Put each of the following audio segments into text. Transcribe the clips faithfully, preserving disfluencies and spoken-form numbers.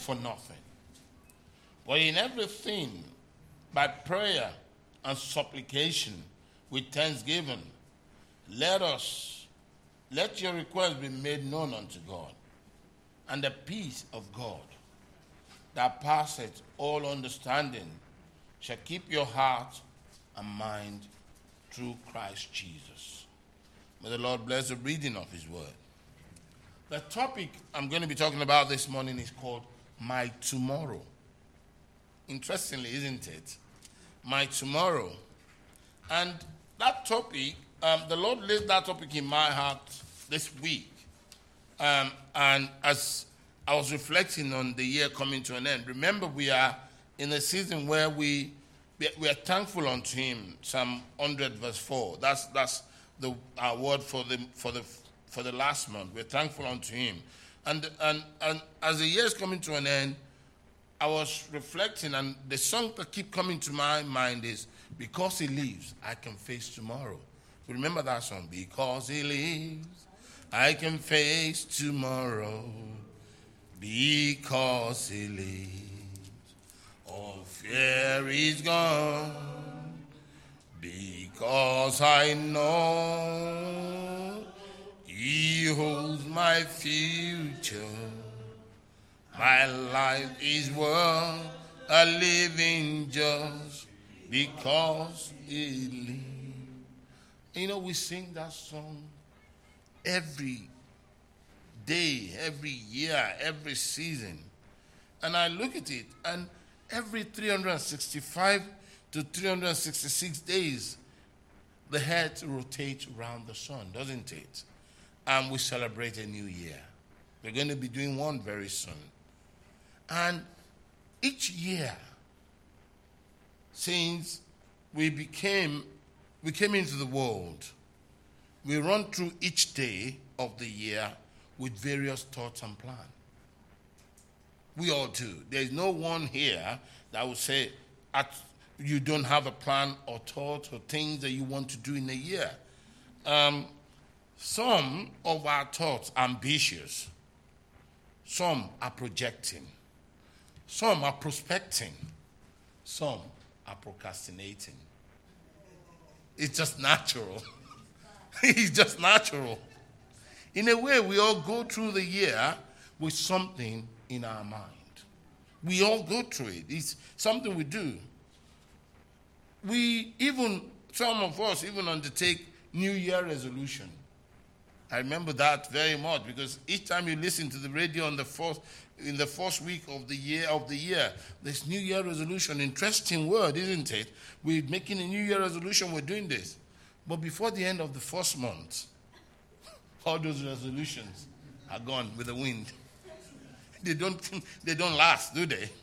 for nothing. But in everything, by prayer and supplication with thanksgiving, let us, let your requests be made known unto God. And the peace of God that passeth all understanding shall keep your heart and mind through Christ Jesus. May the Lord bless the reading of his word. The topic I'm going to be talking about this morning is called My Tomorrow. Interestingly, isn't it? My Tomorrow. And that topic, um, the Lord laid that topic in my heart this week. Um, and as I was reflecting on the year coming to an end, remember we are in a season where we we are thankful unto him. Psalm one hundred verse four. That's that's the our word for the for the for the last month. We're thankful unto him. And and and as the year is coming to an end, I was reflecting, and the song that keep coming to my mind is Because He Lives, I Can Face Tomorrow. You remember that song? Because He lives, I can face tomorrow. Because He lives, all fear is gone. Because I know He holds my future. My life is worth a living just because He lives. You know, we sing that song every day, every year, every season. And I look at it, and every three hundred sixty-five to three hundred sixty-six days, the earth rotates around the sun, doesn't it? And we celebrate a new year. We're going to be doing one very soon. And each year, since we became, we came into the world, we run through each day of the year with various thoughts and plans. We all do. There's no one here that will say at, you don't have a plan or thoughts or things that you want to do in a year. Um, some of our thoughts are ambitious. Some are projecting. Some are prospecting. Some are procrastinating. It's just natural. It's just natural. In a way, we all go through the year with something in our mind. We all go through it. It's something we do. We even, some of us even undertake New Year resolution. I remember that very much because each time you listen to the radio on the first, in the first week of the year of the year, this New Year resolution, interesting word, isn't it? We're making a New Year resolution, we're doing this. But before the end of the first month, all those resolutions are gone with the wind. They don't, they don't last, do they?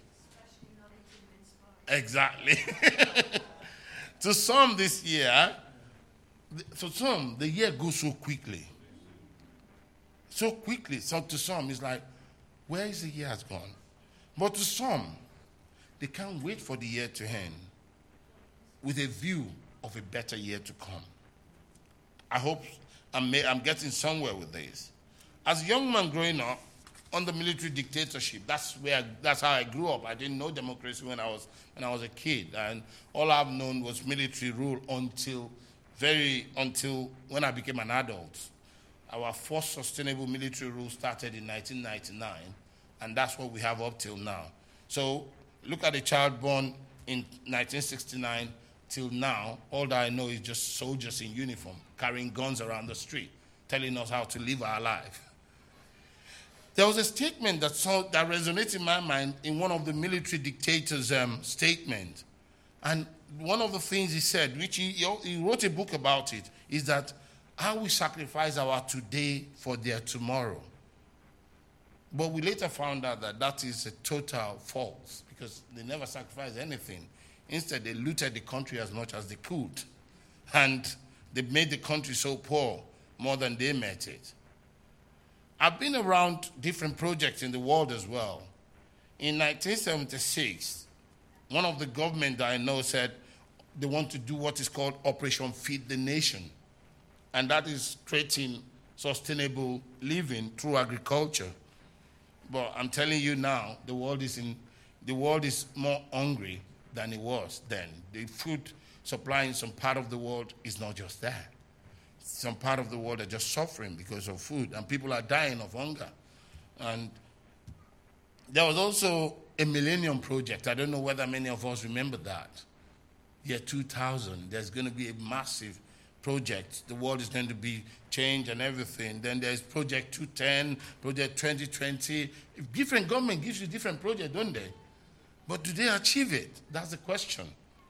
Exactly. To some this year, to some, the year goes so quickly. So quickly. So to some, it's like, where is the year has gone? But to some, they can't wait for the year to end with a view of a better year to come. I hope I'm, I'm getting somewhere with this. As a young man growing up, under military dictatorship, that's where that's how I grew up. I didn't know democracy when I was when I was a kid, and all I've known was military rule until very until when I became an adult. Our first sustainable military rule started in nineteen ninety-nine, and that's what we have up till now. So look at a child born in nineteen sixty-nine till now. All that I know is just soldiers in uniform carrying guns around the street, telling us how to live our life. There was a statement that, saw, that resonated in my mind in one of the military dictators' um, statements. And one of the things he said, which he, he wrote a book about it, is that how we sacrifice our today for their tomorrow. But we later found out that that is a total false, because they never sacrificed anything. Instead, they looted the country as much as they could. And they made the country so poor, more than they met it. I've been around different projects in the world as well. In nineteen seventy-six, one of the government that I know said they want to do what is called Operation Feed the Nation. And that is creating sustainable living through agriculture. But I'm telling you now, the world is in, the world is more hungry than it was then. The food supply in some part of the world is not just there. Some part of the world are just suffering because of food, and people are dying of hunger. And there was also a Millennium Project. I don't know whether many of us remember that. Year two thousand, there's going to be a massive project. The world is going to be changed and everything. Then there's Project two ten, Project twenty twenty. If different government gives you different projects, don't they? But do they achieve it? That's the question.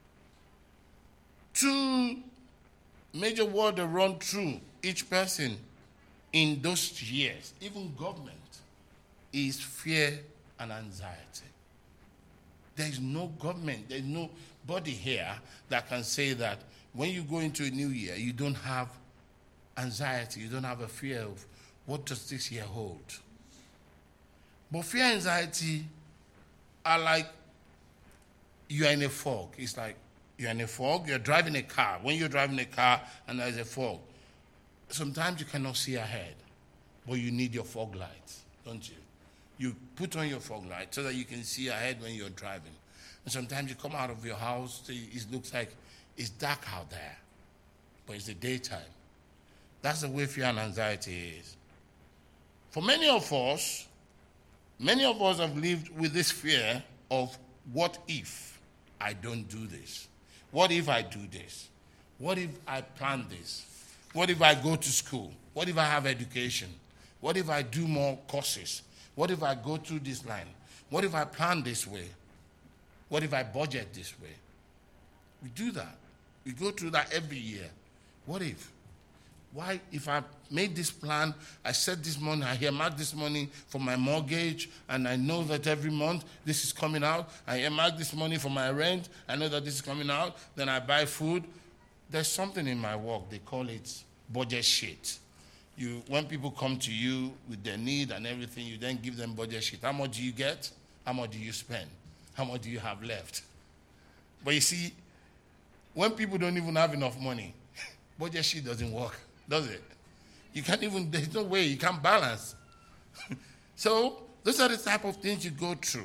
Two major words that run through each person in those years, even government, is fear and anxiety. There is no government, there is nobody here that can say that when you go into a new year, you don't have anxiety, you don't have a fear of what does this year hold. But fear and anxiety are like you're in a fog. It's like you're in a fog, you're driving a car. When you're driving a car and there's a fog, sometimes you cannot see ahead, but you need your fog lights, don't you? You put on your fog light so that you can see ahead when you're driving. And sometimes you come out of your house, it looks like it's dark out there, but it's the daytime. That's the way fear and anxiety is. For many of us, many of us have lived with this fear of what if I don't do this? What if I do this? What if I plan this? What if I go to school? What if I have education? What if I do more courses? What if I go through this line? What if I plan this way? What if I budget this way? We do that. We go through that every year. What if? Why, if I made this plan, I set this money, I earmark this money for my mortgage, and I know that every month this is coming out, I earmark this money for my rent, I know that this is coming out, then I buy food. There's something in my work, they call it budget sheet. You, when people come to you with their need and everything, you then give them budget sheet. How much do you get? How much do you spend? How much do you have left? But you see, when people don't even have enough money, budget sheet doesn't work, does it? You can't even, there's no way, you can't balance. So, those are the type of things you go through.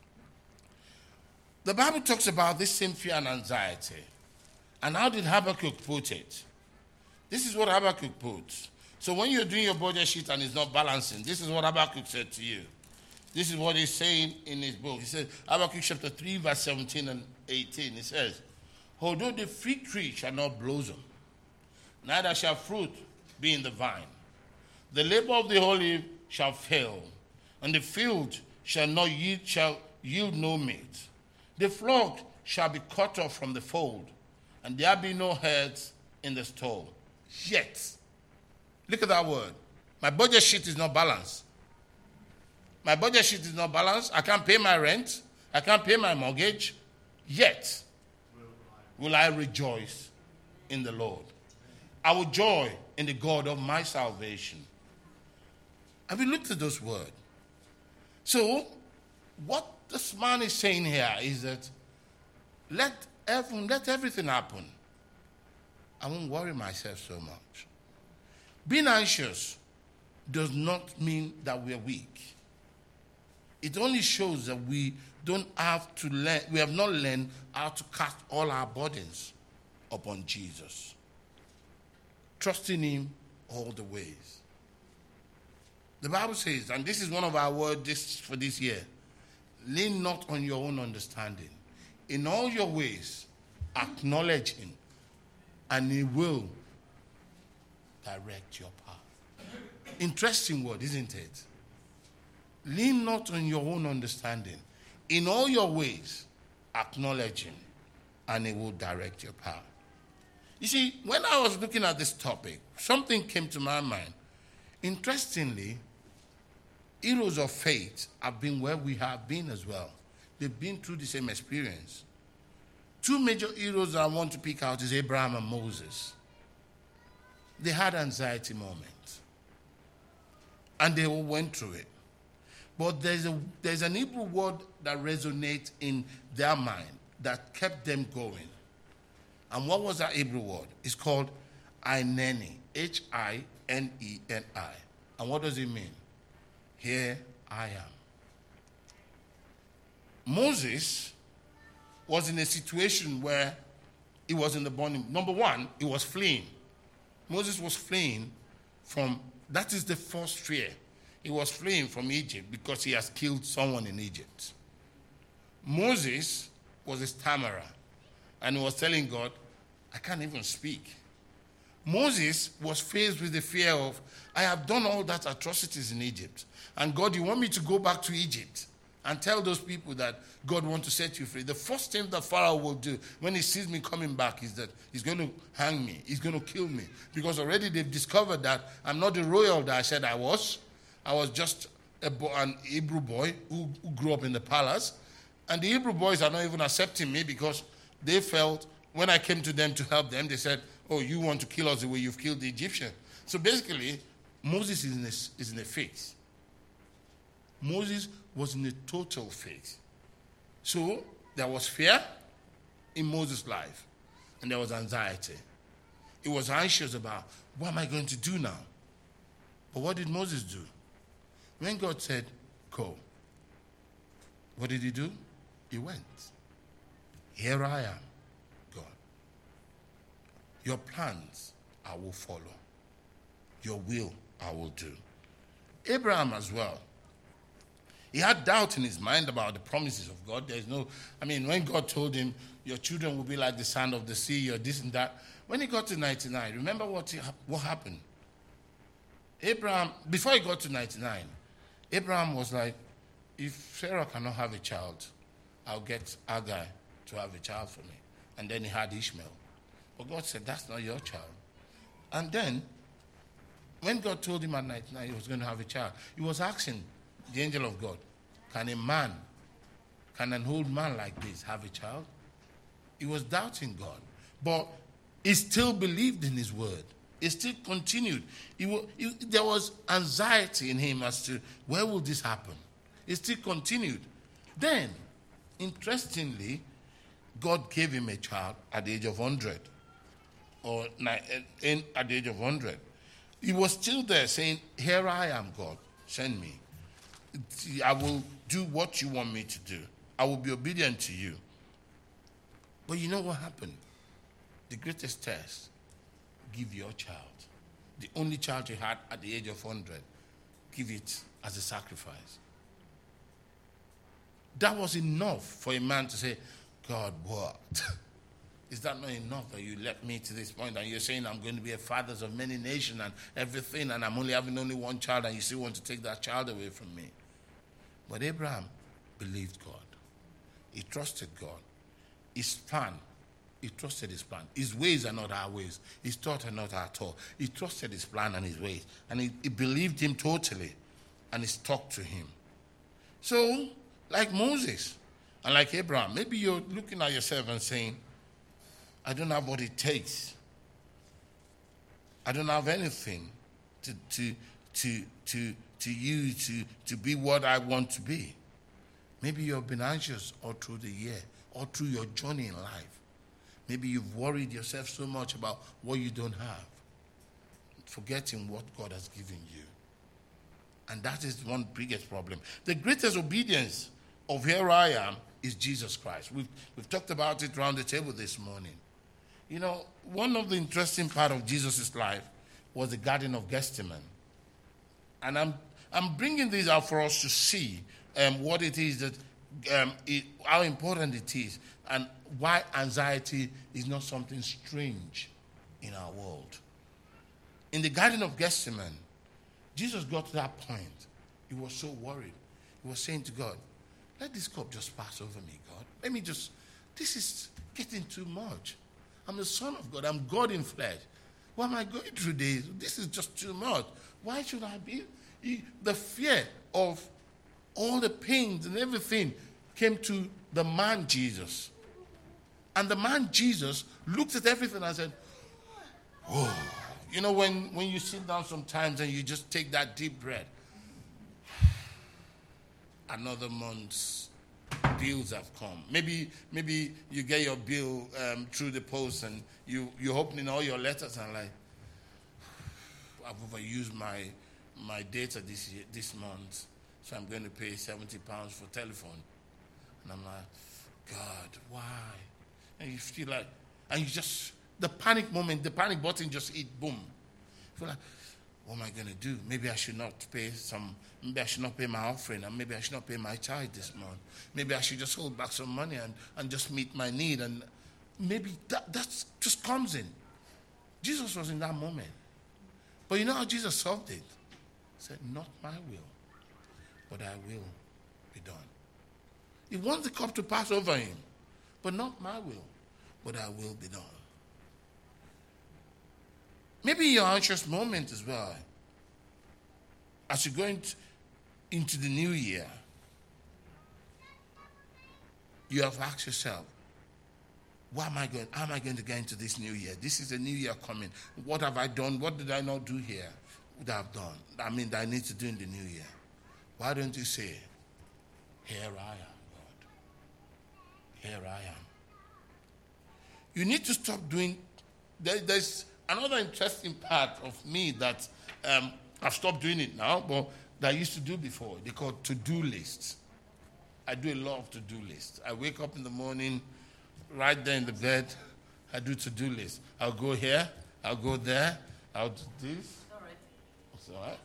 The Bible talks about this same fear and anxiety. And how did Habakkuk put it? This is what Habakkuk puts. So when you're doing your budget sheet and it's not balancing, this is what Habakkuk said to you. This is what he's saying in his book. He says, Habakkuk chapter three, verse seventeen and eighteen. He says, although the fig tree shall not blossom, neither shall fruit be in the vine, the labor of the olive shall fail, and the field shall not yield, shall yield no meat. The flock shall be cut off from the fold, and there be no heads in the stall. Yet, look at that word. My budget sheet is not balanced. My budget sheet is not balanced. I can't pay my rent. I can't pay my mortgage. Yet, will I rejoice in the Lord. I will joy in the God of my salvation. Have you looked at those words? So, what this man is saying here is that let, everything, let everything happen. I won't worry myself so much. Being anxious does not mean that we are weak. It only shows that we don't have to learn, we have not learned how to cast all our burdens upon Jesus. Trusting him all the ways. The Bible says, and this is one of our words this, for this year, lean not on your own understanding. In all your ways, acknowledge him, and he will direct your path. Interesting word, isn't it? Lean not on your own understanding. In all your ways, acknowledge him, and he will direct your path. You see, when I was looking at this topic, something came to my mind. Interestingly, heroes of faith have been where we have been as well. They've been through the same experience. Two major heroes I want to pick out is Abraham and Moses. They had anxiety moments, and they all went through it. But there's a there's an Hebrew word that resonates in their mind that kept them going. And what was that Hebrew word? It's called Hineni, H I N E N I. And what does it mean? Here I am. Moses was in a situation where he was in the burning. Number one, he was fleeing. Moses was fleeing from, that is the first fear. He was fleeing from Egypt because he has killed someone in Egypt. Moses was a stammerer, and he was telling God, I can't even speak. Moses was faced with the fear of, I have done all that atrocities in Egypt. And God, you want me to go back to Egypt and tell those people that God wants to set you free? The first thing that Pharaoh will do when he sees me coming back is that he's going to hang me. He's going to kill me. Because already they've discovered that I'm not the royal that I said I was. I was just a bo- an Hebrew boy who, who grew up in the palace. And the Hebrew boys are not even accepting me because they felt when I came to them to help them, they said, oh, you want to kill us the way you've killed the Egyptian. So basically, Moses is in a, is in a phase. Moses was in a total phase. So there was fear in Moses' life, and there was anxiety. He was anxious about, what am I going to do now? But what did Moses do? When God said, go, what did he do? He went. Here I am, God. Your plans I will follow. Your will I will do. Abraham as well. He had doubt in his mind about the promises of God. There's no, I mean, when God told him, your children will be like the sand of the sea, or this and that. When he got to ninety-nine, remember what, he, what happened? Abraham, before he got to ninety-nine, Abraham was like, if Sarah cannot have a child, I'll get Hagar to have a child for me. And then he had Ishmael. But God said, that's not your child. And then, when God told him at ninety-nine he was going to have a child, he was asking the angel of God, can a man, can an old man like this have a child? He was doubting God. But he still believed in his word. He still continued. He, he, there was anxiety in him as to, where will this happen? He still continued. Then, interestingly, God gave him a child at the age of one hundred. Or in, at the age of one hundred. He was still there saying, here I am, God, send me. I will do what you want me to do. I will be obedient to you. But you know what happened? The greatest test, give your child. The only child you had at the age of one hundred, give it as a sacrifice. That was enough for a man to say, God, what? Is that not enough that you led me to this point and you're saying I'm going to be a father of many nations and everything, and I'm only having only one child and you still want to take that child away from me? But Abraham believed God. He trusted God. His plan, he trusted his plan. His ways are not our ways. His thoughts are not our thoughts. He trusted his plan and his ways. And he, he believed him totally. And he stuck to him. So, like Moses and like Abraham, maybe you're looking at yourself and saying, I don't have what it takes. I don't have anything to to to to to you to, to be what I want to be. Maybe you've been anxious all through the year, all through your journey in life. Maybe you've worried yourself so much about what you don't have, forgetting what God has given you. And that is one biggest problem. The greatest obedience of here I am is Jesus Christ. We've, we've talked about it around the table this morning. You know, one of the interesting part of Jesus' life was the Garden of Gethsemane. And I'm I'm bringing this out for us to see um, what it is that, um, it, how important it is, and why anxiety is not something strange in our world. In the Garden of Gethsemane, Jesus got to that point. He was so worried. He was saying to God, let this cup just pass over me, God. Let me just, this is getting too much. I'm the Son of God. I'm God in flesh. Why am I going through this? This is just too much. Why should I be? He, the fear of all the pains and everything came to the man Jesus. And the man Jesus looked at everything and said, oh. You know, when, when you sit down sometimes and you just take that deep breath, another month's bills have come. Maybe maybe you get your bill um, through the post and you, you're opening all your letters and like, I've overused my my data this year, this month, so I'm going to pay seventy pounds for telephone. And I'm like, God, why? And you feel like, and you just, the panic moment, the panic button just hit, boom. You feel like, what am I going to do? Maybe I should not pay some, maybe I should not pay my offering, and maybe I should not pay my tithe this month. Maybe I should just hold back some money and, and just meet my need. And maybe that that's just comes in. Jesus was in that moment. But you know how Jesus solved it? He said, not my will, but thy will be done. He wants the cup to pass over him, but not my will, but thy will be done. Maybe in your anxious moment as well, as you're going to, into the new year, you have asked yourself, what am I going, how am I going to get into this new year? This is a new year coming. What have I done? What did I not do here? What I've done? I mean, that I need to do in the new year. Why don't you say, here I am, God. Here I am. You need to stop doing, there, there's another interesting part of me that um, I've stopped doing it now, but that I used to do before. They call to-do lists. I do a lot of to-do lists. I wake up in the morning, right there in the bed, I do to-do lists. I'll go here, I'll go there, I'll do this. All right. It's all right.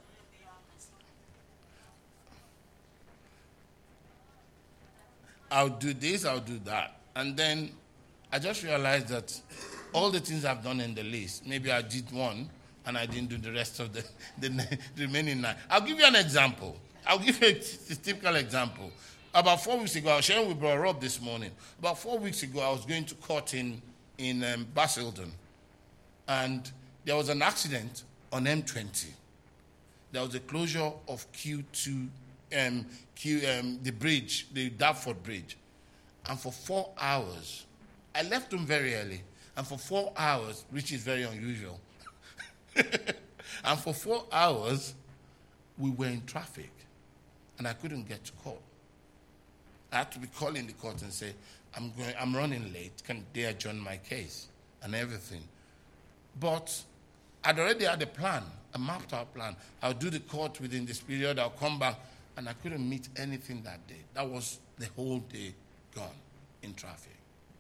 I'll do this, I'll do that. And then I just realized that all the things I've done in the list, maybe I did one and I didn't do the rest of the, the, the remaining nine. I'll give you an example. I'll give you a, t- a typical example. About four weeks ago, I was sharing with Brother Rob this morning. About four weeks ago, I was going to court in, in um, Basildon. And there was an accident on M twenty. There was a closure of Q two, um, Q, um, the bridge, the Dartford Bridge. And for four hours, I left home very early. And for four hours, which is very unusual, and for four hours, we were in traffic. And I couldn't get to court. I had to be calling the court and say, I'm going, I'm running late. Can they adjourn my case? And everything. But I'd already had a plan, a mapped out plan. I'll do the court within this period. I'll come back. And I couldn't meet anything that day. That was the whole day gone in traffic.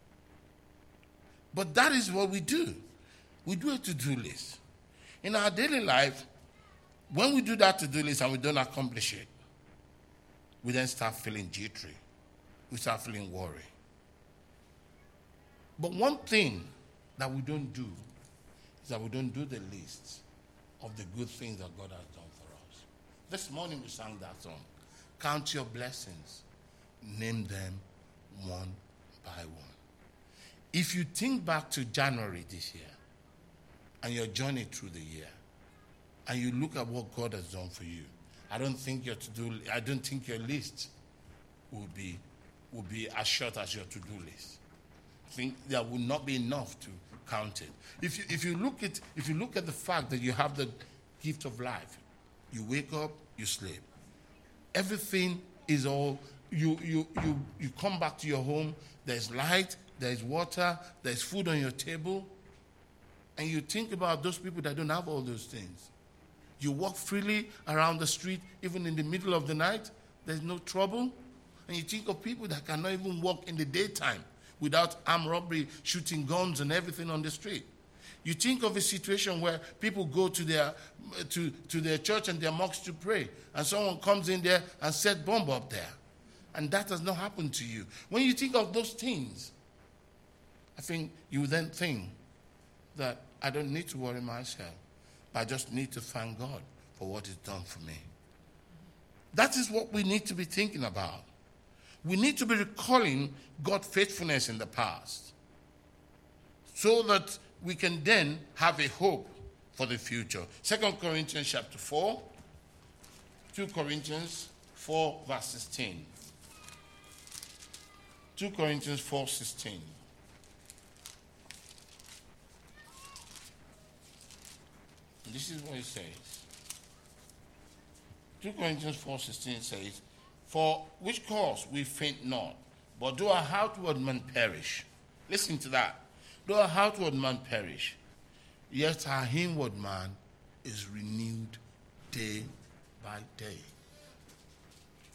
But that is what we do. We do a to-do list. In our daily life, when we do that to-do list and we don't accomplish it, we then start feeling jittery. We start feeling worry. But one thing that we don't do is that we don't do the list of the good things that God has done for us. This morning we sang that song. Count your blessings. Name them one by one. If you think back to January this year and your journey through the year and you look at what God has done for you, I don't think your to-do, I don't think your list will be will be as short as your to-do list. I think there will not be enough to count it. If you if you look at if you look at the fact that you have the gift of life, you wake up, you sleep. Everything is all you you you you come back to your home, there's light, there's water, there's food on your table, and you think about those people that don't have all those things. You walk freely around the street, even in the middle of the night. There's no trouble. And you think of people that cannot even walk in the daytime without armed robbery, shooting guns and everything on the street. You think of a situation where people go to their to, to their church and their mosques to pray, and someone comes in there and set bomb up there. And that has not happened to you. When you think of those things, I think you then think that I don't need to worry myself. I just need to thank God for what He's done for me. That is what we need to be thinking about. We need to be recalling God's faithfulness in the past so that we can then have a hope for the future. Second Corinthians chapter four, Second Corinthians four verse sixteen. Second Corinthians four sixteen. This is what it says. Second Corinthians four sixteen says, for which cause we faint not, but though our outward man perish. Listen to that. Though our outward man perish, yet our inward man is renewed day by day.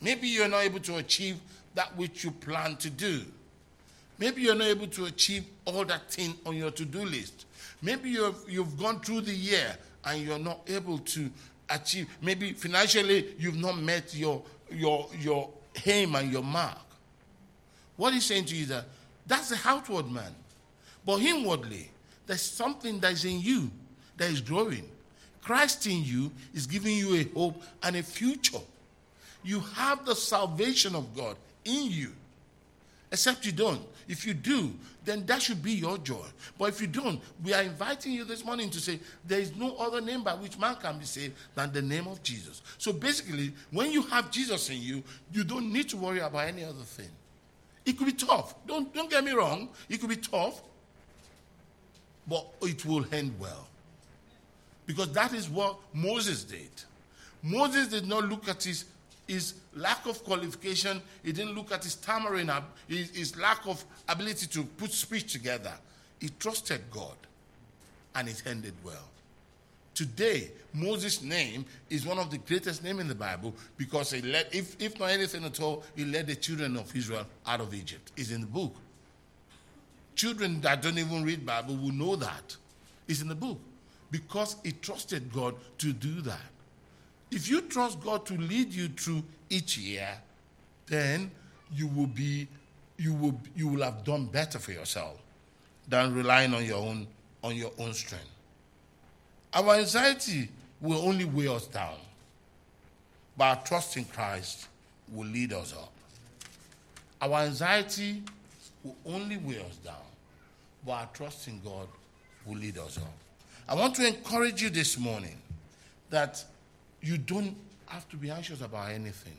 Maybe you're not able to achieve that which you plan to do. Maybe you're not able to achieve all that thing on your to-do list. Maybe you've, you've gone through the year and you're not able to achieve. Maybe financially you've not met your, your, your aim and your mark. What he's saying to you is that that's the outward man. But inwardly, there's something that is in you that is growing. Christ in you is giving you a hope and a future. You have the salvation of God in you. Except you don't. If you do, then that should be your joy. But if you don't, we are inviting you this morning to say, there is no other name by which man can be saved than the name of Jesus. So basically, when you have Jesus in you, you don't need to worry about any other thing. It could be tough. Don't, don't get me wrong. It could be tough. But it will end well. Because that is what Moses did. Moses did not look at his, his lack of qualification. He didn't look at his stammering, his, his lack of ability to put speech together. He trusted God. And it ended well. Today, Moses' name is one of the greatest names in the Bible because he led, if, if not anything at all, he led the children of Israel out of Egypt. It's in the book. Children that don't even read Bible will know that. It's in the book. Because he trusted God to do that. If you trust God to lead you through each year, then you will be, you will, you will have done better for yourself than relying on your own, on your own strength. Our anxiety will only weigh us down, but our trust in Christ will lead us up. Our anxiety will only weigh us down, but our trust in God will lead us up. I want to encourage you this morning that you don't have to be anxious about anything.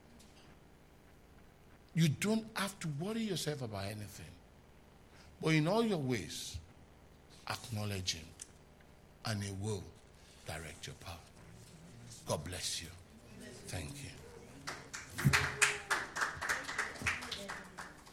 You don't have to worry yourself about anything. But in all your ways, acknowledge him, and he will direct your path. God bless you. Thank you.